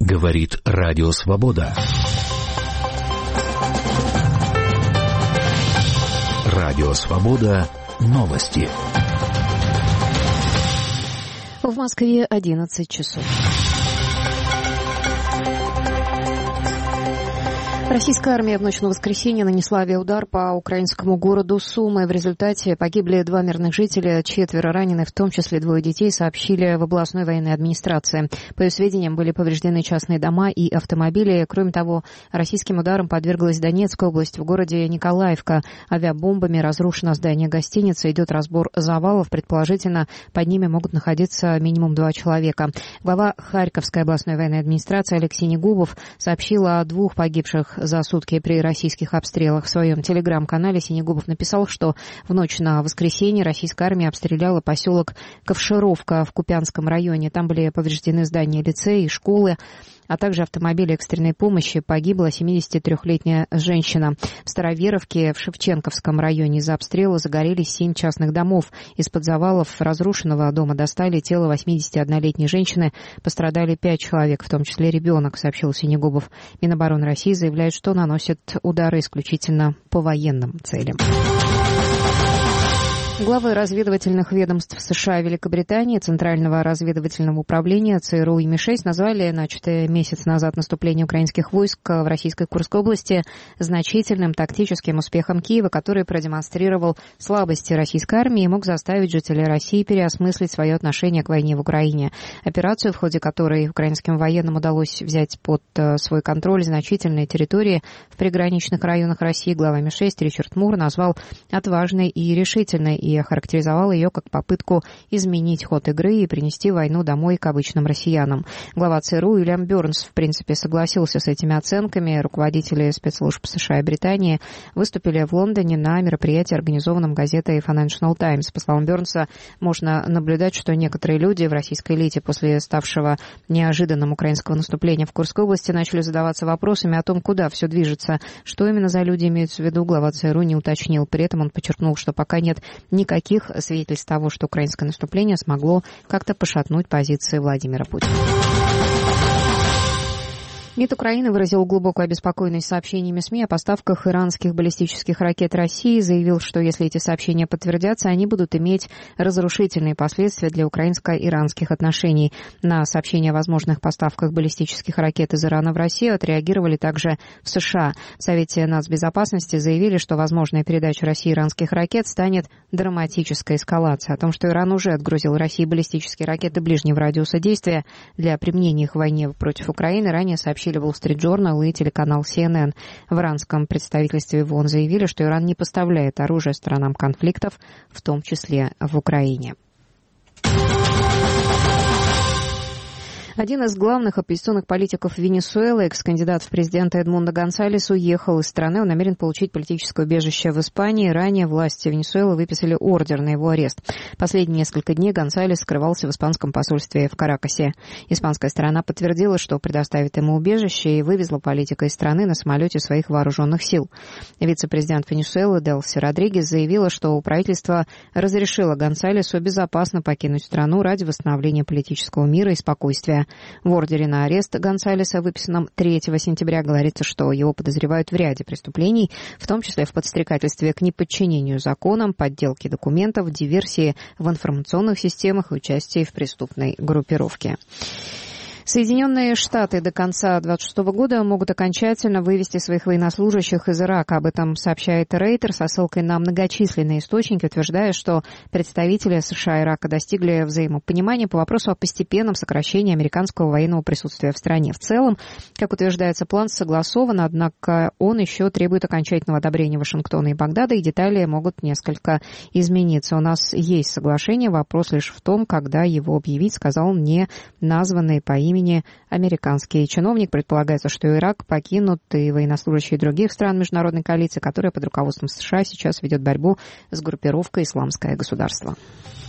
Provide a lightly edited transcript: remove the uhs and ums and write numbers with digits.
Говорит Радио Свобода. Радио Свобода. Новости. В Москве 11 часов. Российская армия в ночь на воскресенье нанесла авиаудар по украинскому городу Сумы. В результате погибли 2 мирных жителя, 4 ранены, в том числе 2 детей, сообщили в областной военной администрации. По ее сведениям, были повреждены частные дома и автомобили. Кроме того, российским ударом подверглась Донецкая область. В городе Николаевка авиабомбами разрушено здание гостиницы. Идет разбор завалов. Предположительно, под ними могут находиться минимум 2 человека. Глава Харьковской областной военной администрации Алексей Негубов сообщил о 2 погибших за сутки при российских обстрелах. В своем телеграм-канале Синегубов написал, что в ночь на воскресенье российская армия обстреляла поселок Ковшеровка в Купянском районе. Там были повреждены здания лицея и школы, а также автомобили экстренной помощи. Погибла 73-летняя женщина. В Староверовке в Шевченковском районе из-за обстрела загорелись 7 частных домов. Из-под завалов разрушенного дома достали тело 81-летней женщины. Пострадали 5 человек, в том числе ребенок, сообщил Синегубов. Минобороны России заявляет, что наносит удары исключительно по военным целям. Главы разведывательных ведомств США и Великобритании, Центрального разведывательного управления ЦРУ и МИ-6 назвали начатое месяц назад наступление украинских войск в российской Курской области значительным тактическим успехом Киева, который продемонстрировал слабости российской армии и мог заставить жителей России переосмыслить свое отношение к войне в Украине. Операцию, в ходе которой украинским военным удалось взять под свой контроль значительные территории в приграничных районах России, глава МИ-6 Ричард Мур назвал отважной и решительной и охарактеризовал ее как попытку изменить ход игры и принести войну домой к обычным россиянам. Глава ЦРУ Уильям Бёрнс, в принципе, согласился с этими оценками. Руководители спецслужб США и Британии выступили в Лондоне на мероприятии, организованном газетой Financial Times. По словам Бёрнса, можно наблюдать, что некоторые люди в российской элите после ставшего неожиданным украинского наступления в Курской области начали задаваться вопросами о том, куда все движется. Что именно за люди имеются в виду, глава ЦРУ не уточнил. При этом он подчеркнул, что пока нет никаких свидетельств того, что украинское наступление смогло как-то пошатнуть позиции Владимира Путина. МИД Украины выразил глубокую обеспокоенность сообщениями СМИ о поставках иранских баллистических ракет России, заявил, что если эти сообщения подтвердятся, они будут иметь разрушительные последствия для украинско-иранских отношений. На сообщения о возможных поставках баллистических ракет из Ирана в Россию отреагировали также в США. В Совете нацбезопасности заявили, что возможная передача России иранских ракет станет драматической эскалацией. О том, что Иран уже отгрузил России баллистические ракеты ближнего радиуса действия для применения их в войне против Украины, ранее сообщили Wall Street Journal и телеканал CNN. В иранском представительстве в ООН заявили, что Иран не поставляет оружие сторонам конфликтов, в том числе в Украине. Один из главных оппозиционных политиков Венесуэлы, экс-кандидат в президенты Эдмундо Гонсалес, уехал из страны. Он намерен получить политическое убежище в Испании. Ранее власти Венесуэлы выписали ордер на его арест. Последние несколько дней Гонсалес скрывался в испанском посольстве в Каракасе. Испанская сторона подтвердила, что предоставит ему убежище, и вывезла политика из страны на самолете своих вооруженных сил. Вице-президент Венесуэлы Делси Родригес заявила, что правительство разрешило Гонсалесу безопасно покинуть страну ради восстановления политического мира и спокойствия. В ордере на арест Гонсалеса, выписанном 3 сентября, говорится, что его подозревают в ряде преступлений, в том числе в подстрекательстве к неподчинению законам, подделке документов, диверсии в информационных системах и участии в преступной группировке. Соединенные Штаты до конца 2026 года могут окончательно вывести своих военнослужащих из Ирака. Об этом сообщает Рейтер со ссылкой на многочисленные источники, утверждая, что представители США и Ирака достигли взаимопонимания по вопросу о постепенном сокращении американского военного присутствия в стране. В целом, как утверждается, план согласован, однако он еще требует окончательного одобрения Вашингтона и Багдада, и детали могут несколько измениться. У нас есть соглашение, вопрос лишь в том, когда его объявить, сказал не названный по имени американский чиновник. Предполагается, что Ирак покинут и военнослужащие других стран международной коалиции, которая под руководством США сейчас ведет борьбу с группировкой «Исламское государство».